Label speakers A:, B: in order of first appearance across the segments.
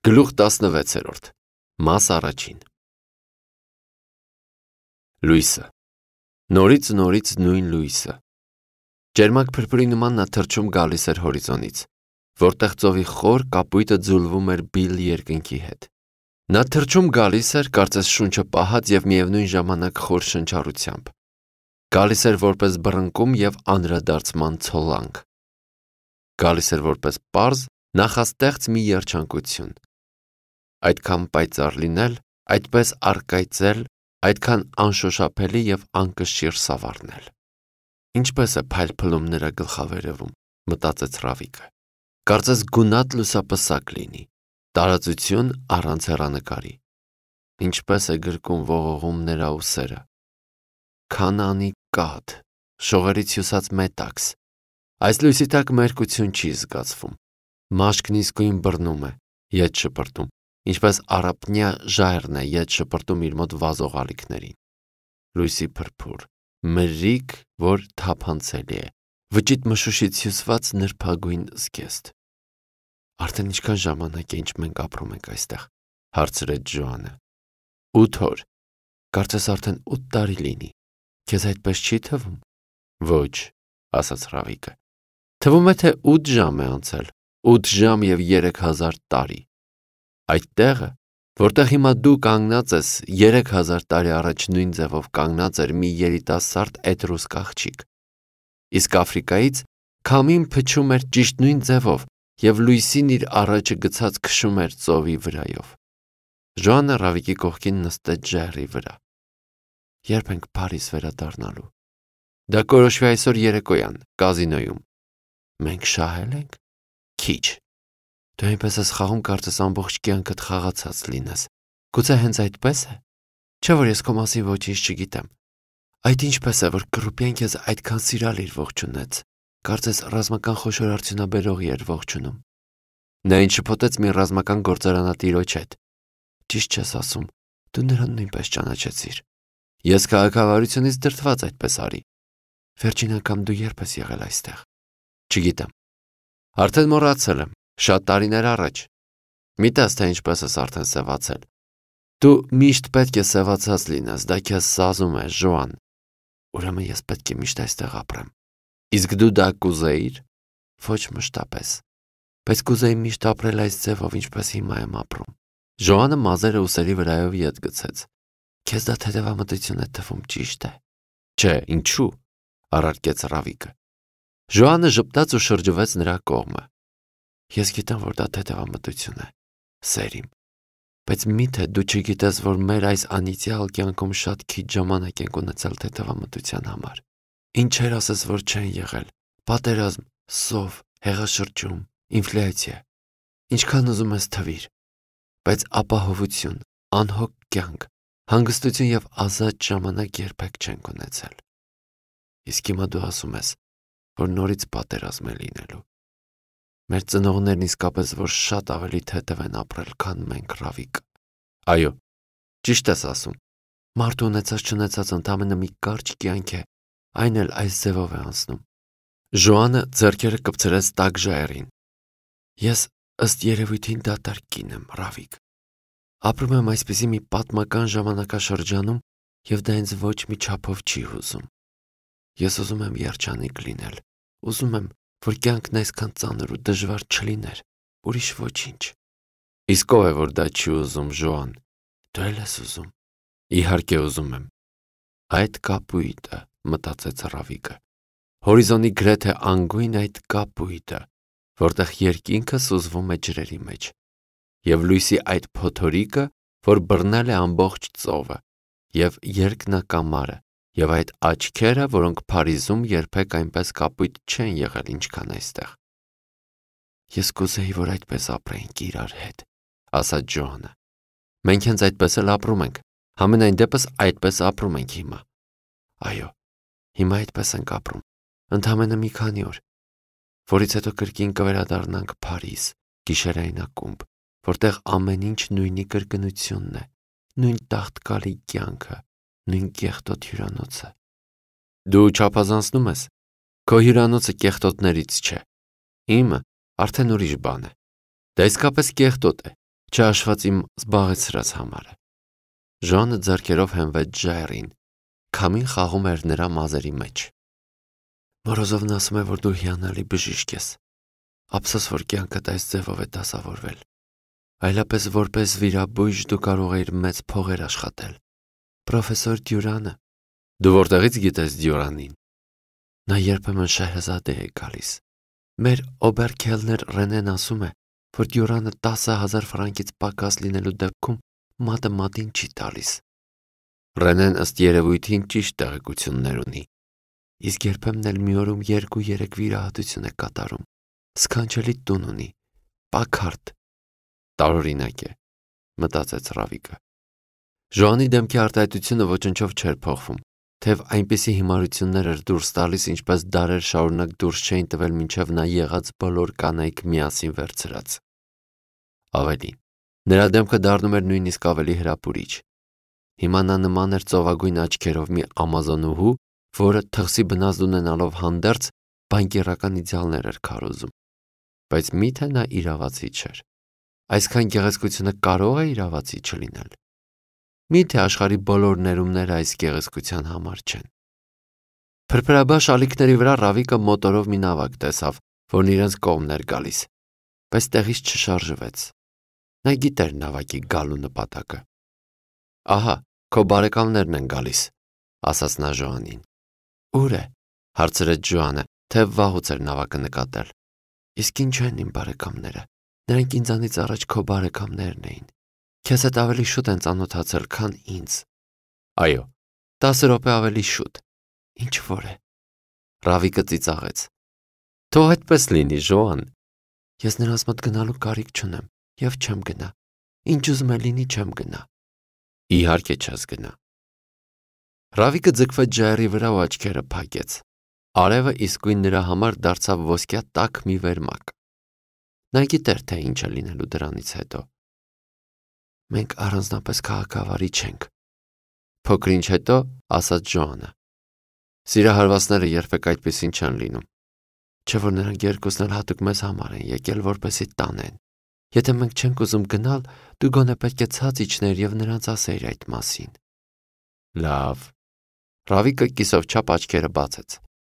A: Գլուխ 16 Մաս առաջին Լույսը Նորից նույն լույսը Ջերմակ փրփրի նման նա թռչում գալիս էր հորիզոնից, որտեղ ծովի խոր կապույտը ձուլվում էր բիլ երկնքի հետ։ Նա թռչում գալիս էր, կարծես շունչը պահած եւ միևնույն ժամանակ խոր շնչառությամբ։ Գալիս էր որպես բռնկում եւ անդրադարձման ցոլանք։ Գալիս էր որպես պարզ, նախաստեղծ մի երջանկություն։ Այդքան պայծառ լինել, այդպես առկայծել, այդքան անշոշափելի եւ անկշիռ սավառնել։ Ինչպես է փայլփլում նրա գլխավերևում, մտածեց Ռավիկը։ Կարծես գունատ լուսապսակ լինի, տարածություն առանց հեռանկարի։ Ինչպես է գրկում ողողում նրա ուսերը։ Քանանի կաթ, շողերից հյուսած մետաքս։ Այս լույսի տակ մերկություն չի զգացվում։ Մաշկն իսկույն բռնում է, ետ շպրտում, ինչպես առափնյա ժայռն է ետ շպրտում իր մոտ վազող ալիքներին։ Լույսի փրփուր, մրրիկ, որ թափանցելի է, վճիտ մշուշից հյուսված նրբագույն զգեստ։ Արդեն ինչքան ժամանակ է, ինչ մենք ապրում ենք այստեղ, հարցրեց Ժոանը։ 8 օր, կարծես արդեն 8 տարի լինի։ Քեզ այդպես չի թվում։ Ոչ, ասաց Ռավիկը։ Թվում է, թե 8 ժամ է անցել, 8 ժամ եւ 3000 տարի։ Այդ տեղը, որտեղ հիմա դու կանգնած ես, 3000 տարի առաջ նույն ձևով կանգնած էր մի երիտասարդ էտրուսկ աղջիկ։ Իսկ Աֆրիկայից քամին փչում էր ճիշտ նույն ձևով եւ լույսին իր առաջը գցած քշում էր ծովի վրայով։ Ժոանը Ռավիկի կողքին նստեց ժայռի վրա։ Երբ ենք Փարիզ վերադառնալու։ Դա կորոշվի այսօր երեկոյան, կազինոյում։ Մենք շահել ենք։ Քիչ։ Դու այնպես ես խաղում, կարծես ամբողջ կյանքդ խաղացած լինես։ Գուցե հենց այդպես է։ Չէ՞ որ ես քո մասին ոչինչ չգիտեմ։ Այդ ինչպես է, որ կռուպյան քեզ այդքան սիրալիր ողջունեց։ Կարծես ռազմական խոշոր արդյունաբերողի էր ողջունում։ Նա ինչ շփոթեց մի ռազմական գործարանատիրոջ հետ։ Ճիշտ չես ասում, դու նրան նույնպես ճանաչեցիր։ Ես քաղաքավարությունից դրդված այդպես արի։ Վերջին անգամ դու երբ ես եղել այստեղ։ Չգիտեմ։ Արդեն մոռացել եմ, շատ տարիներ առաջ։ Մի տես թե ինչպես ես արդեն սևացել։ Դու միշտ պետք է սևացած լինես, դա քեզ սազում է, Ժոան։ Ուրեմն ես պետք է միշտ այստեղ ապրեմ։ Իսկ դու դա կուզեիր։ Ոչ մշտապես։ Բայց կուզեի միշտ ապրել այս ձևով, ինչպես հիմա եմ ապրում։ Ժոանը մազերը ուսերի վրայով ետ գցեց։ Քեզ դա թեթևամտություն է թվում, ճիշտ է։ Չէ, ինչու՞, առարկեց Ռավիկը։ Ժոանը ժպտաց ու շրջվեց նրա կողմը։ Ես գիտեմ, որ դա թեթևամտություն է, սերիմ։ Բայց միթե դու չգիտես, որ մեր այս անիծյալ կյանքում շատ քիչ ժամանակ ենք ունեցել թեթևամտության համար։ Ինչեր ասես, որ չեն եղել։ Պատերազմ, սով, հեղաշրջում, ինֆլյացիա։ Ինչքան ուզում ես թվիր։ Բայց ապահովություն, անհոգ կյանք, հանգստություն եւ ազատ ժամանակ երբեք չենք ունեցել։ Իսկ հիմա դու ասում ես, որ նորից պատերազմ է լինելու։ Մեր ծնողներն իսկապես որ շատ ավելի թեթև են ապրել, քան մենք, Ռավիկ։ Այո, ճիշտ ես ասում։ Մարդը ունեցած չունեցած ընդամենը մի կարճ կյանք է, այն էլ այս ձևով է անցնում։ Ժոանը ձեռքերը կպցրեց տաք ժայռին։ Ես ըստ երևույթին դատարկ կին եմ, Ռավիկ։ Ապրում եմ այսպիսի մի պատմական ժամանակաշրջանում եւ դա ինձ ոչ մի չափով չի հուզում։ Ես ուզում եմ երջանիկ լինել, ուզում եմ, որ կյանքն այսքան ծանր ու դժվար չլիներ, ուրիշ ոչինչ։ Իսկ ով է, որ դա չի ուզում, Ժոան։ Դու էլ ես ուզում։ Իհարկե ուզում եմ։ Այդ կապույտը, մտածեց Ռավիկը։ Հորիզոնի գրեթե անգույն այդ կապույտը, որտեղ երկինքը սուզվում է ջրերի մեջ, եւ լույսի այդ փոթորիկը, որ բռնել է ամբողջ ծովը, եւ երկնակամարը, եւ այդ աչքերը, որոնք Փարիզում երբեք այնպես կապույտ չեն եղել, ինչքան այստեղ։ Ես կուզեի, որ այդպես ապրեինք իրար հետ, ասաց Ժոանը։ Մենք հենց այդպես էլ ապրում ենք, համենայն դեպս այդպես ապրում ենք հիմա։ Այո, հիմա այդպես ենք ապրում, ընդամենը մի քանի օր, որից հետո կրկին կվերադառնանք Փարիզ, գիշերային ակումբ, որտեղ ամեն ինչ նույնի կրկնությունն է, նույն տաղտկալի կյանքը, նույն կեղտոտ հյուրանոցը։ Դու չափազանցնում ես։ Քո հյուրանոցը կեղտոտներից չէ։ Իմը արդեն ուրիշ բան է։ Դա իսկապես կեղտոտ է, չհաշված իմ զբաղեցրած համարը։ Ժոանը ձեռքերով հենվեց ժայռին, քամին խաղում էր նրա մազերի մեջ։ Մորոզովն ասում է, որ դու հիանալի բժիշկ ես։ Ափսոս, որ կյանքդ այս ձևով է դասավորվել։ Այլապես որպես վիրաբույժ դու կարող էիր մեծ փողեր աշխատել։ Պրոֆեսոր Դյուրանը։ Դու որտեղից գիտես Դյուրանին։ Նա երբեմն Շեհրզադե է գալիս։ Մեր օբերքելներ Ռենեն ասում է, որ Դյուրանը 10,000 ֆրանկից պակաս լինելու դեպքում մատը մատին չի տալիս։ Ռենեն ըստ երևույթին ճիշտ տեղեկություններ ունի։ Իսկ երբեմն էլ մի օրում 2-3 վիրահատություն է կատարում։ Սքանչելի տուն ունի, պակարդ։ Տարօրինակ է, մտածեց Ռավիկը։ Ժոանի դեմքի արտահայտությունը ոչնչով չէր փոխվում, թեև այնպիսի հիմարություններ էր դուրս տալիս, ինչպես դարեր շարունակ դուրս չէին տվել մինչև նա եղած բոլոր կանայք միասին վերցրած։ Ավելին, նրա դեմքը դառնում էր նույնիսկ ավելի հրապուրիչ։ Հիմա նա նման էր ծովագույն աչքերով մի ամազոնուհու, որը թղսի բնազդ ունենալով հանդերձ բանկերական իդեալներ էր քարոզում։ Բայց միթե նա իրավացի չէր։ Այսքան գեղեցկությունը կարող է իրավացի չլինել։ Միթե աշխարհի բոլոր ներումները այս գեղեցկության համար չեն։ Փրփրաբաշ ալիքների վրա Ռավիկը մոտորով մի նավակ տեսավ, որն իրենց կողմն էր գալիս, բայց տեղից չշարժվեց։ Նա գիտեր նավակի գալու նպատակը։ Ահա, քո բարեկամներն են գալիս, ասաց նա Ժոանին։ Ուր է, հարցրեց Ժոանը, թեև վաղուց էր նավակը նկատել։ Իսկ ինչ են իմ բարեկամները։ Նրանք ինձանից առաջ քո բարեկամներն էին։ Քեզ հետ ավելի շուտ են ծանոթացել, քան ինձ։ Այո, 10 րոպե ավելի շուտ։ Ինչ որ է։ Ռավիկը ծիծաղեց։ Թող այդպես լինի, Ժոան։ Ես նրանց մոտ գնալու կարիք չունեմ եւ չեմ գնա։ Ինչ ուզում է լինի, չեմ գնա։ Իհարկե չես գնա։ Ռավիկը ձգվեց ժայռի վրա ու աչքերը փակեց։ Արևը իսկույն նրա համար դարձավ ոսկյա տաք մի վերմակ։ Նա գիտեր, թե ինչ է լինելու դրանից հետո։ Մենք առանձնապես քաղաքավարի չենք։ Փոքր-ինչ հետո ասաց Ժոանը։ Սիրահարվածները երբեք այդպեսին չեն լինում։ Չէ՞ որ նրանք երկուսն էլ հատուկ մեզ համար են եկել, որպեսզի տանեն։ Եթե մենք չենք ուզում գնալ, դու գոնե պետք է ցած իջներ եւ նրանց ասեիր այդ մասին։ Լավ։ Ռավիկը կիսով չափ աչքերը բացեց։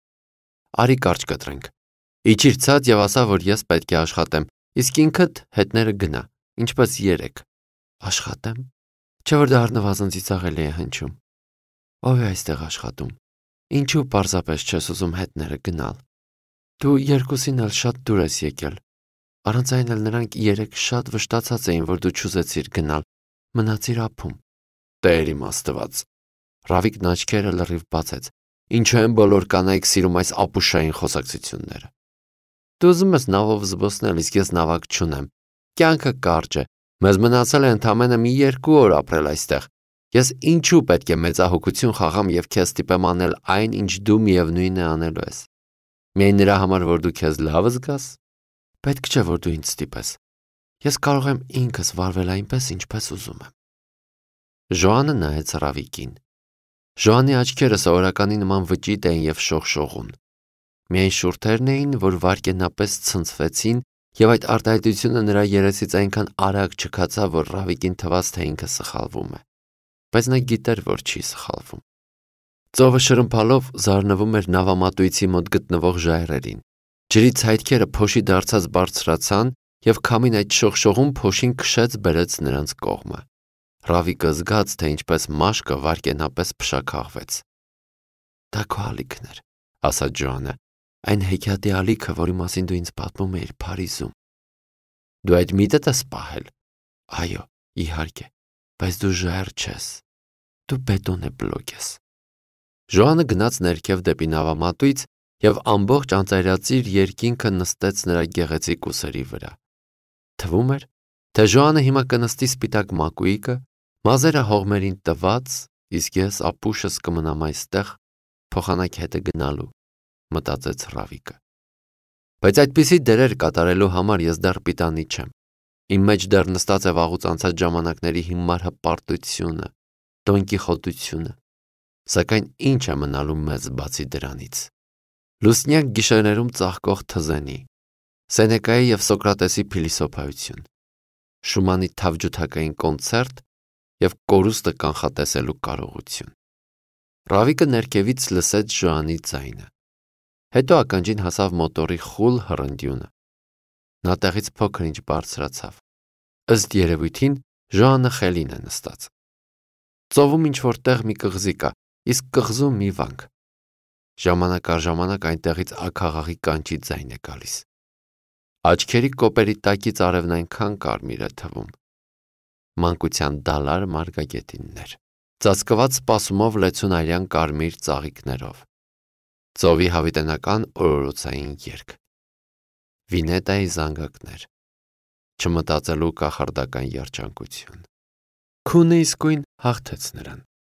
A: Արի կարճ կտրենք։ Իջիր ցած եւ ասա, որ ես պետք է աշխատեմ, իսկ ինքդ հետները գնա, ինչպես երեք։ Աշխատեմ։ Չէ՞ որ դա առնվազն ծիծաղելի է հնչում։ Ով է այստեղ աշխատում։ Ինչու պարզապես չես ուզում հետները գնալ։ Դու երկուսին էլ շատ դուր ես եկել։ Առանց այն էլ նրանք երեք շատ վշտացած էին, որ դու չուզեցիր գնալ։ Մնացիր ափում։ Տեր իմ Աստված։ Ռավիկն աչքերը լրիվ բացեց։ Ինչու են բոլոր կանայք սիրում այս ապուշային խոսակցությունները։ Դու ուզում ես նավով զբոսնել, իսկ ես նավակ չունեմ։ Կյանքը կարճ է։ Մեզ մնացել է ընդամենը մի 2 օր ապրել այստեղ։ Ես ինչու պետք է մեծահոգություն խաղամ եւ քեզ ստիպեմ անել այն, ինչ դու միևնույն է անելու ես։ Միայն նրա համար, որ դու քեզ լավ զգաս։ Պետք չէ, որ դու ինձ ստիպես։ Ես կարող եմ ինքս վարվել այնպես, ինչպես ուզում եմ։ Ժոանը նայեց Ռավիկին։ Ժոանի աչքերը սովորականի նման վճիտ էին եւ շողշողուն։ Միայն շուրթերն էին, որ վարկենապես ցնցվեցին, եւ այդ արտահայտությունը նրա երեսից այնքան արագ չքացավ, որ Ռավիկին թվաց, թե ինքը սխալվում է։ Բայց նա գիտեր, որ չի սխալվում։ Ծովը շրմփալով զարնվում էր նավամատույցի մոտ գտնվող ժայռերին։ Ջրի ցայտքերը փոշի դարձած բարձրացան, եւ քամին այդ շողշողուն փոշին քշեց բերեց նրանց կողմը։ Ռավիկը զգաց, թե ինչպես մաշկը վարկենապես փշաքաղվեց։ Դա քո ալիքն էր, ասաց Ժոանը, այն հեքիաթի ալիքը, որի մասին դու ինձ պատմում էիր Փարիզում։ Դու այդ միտդ ես պահել։ Այո, իհարկե, բայց դու ժայռ չես։ Դու բետոնե բլոկ ես։ Ժոանը գնաց ներքև դեպի նավամատույց եւ ամբողջ անծայրածիր երկինքը նստեց նրա գեղեցիկ ուսերի վրա։ Թվում էր, թե Ժոանը հիմա կնստի սպիտակ մակույկը, մազերը հողմերին տված, իսկ ես ապուշս կմնամ այստեղ, փոխանակ հետը գնալու, մտածեց Ռավիկը։ Բայց այդպիսի դերեր կատարելու համար ես դեռ պիտանի չեմ։ Իմ մեջ դեռ նստած է վաղուց անցած ժամանակների հիմար հպարտությունը, դոնկիխոտությունը։ Սակայն ինչ է մնալու մեզ բացի դրանից։ Լուսնյակ գիշերներում ծաղկող թզենի, Սենեկայի եւ Սոկրատեսի փիլիսոփայություն, Շումանի թավջութակային կոնցերտ և կորուստը կանխատեսելու կարողություն։ Ռավիկը ներքևից լսեց Ժոանի ձայնը։ Հետո ականջին հասավ մոտորի խուլ հռնդյունը։ Նա տեղից փոքր-ինչ բարձրացավ։ Ըստ երևույթին Ժոանը խելին է նստած։ Ծովում ինչ-որ տեղ մի կղզի կա, իսկ կղզում մի վանք։ Ժամանակ առ ժամանակ այնտեղից աքաղաղի կանչի ձայն է գալիս։ Աչքերի կոպերի տակից արևն այնքան կարմիր է թվում։ Մանկության դալար մարգագետիններ, ծածկված սպասումով լեցուն արյան կարմիր ծաղիկներով։ Ծովի հավիտենական օրորոցային երգ։ Վինետայի զանգակներ, չմտածելու կախարդական երջանկություն։ Քունը իսկույն հաղթեց նրան։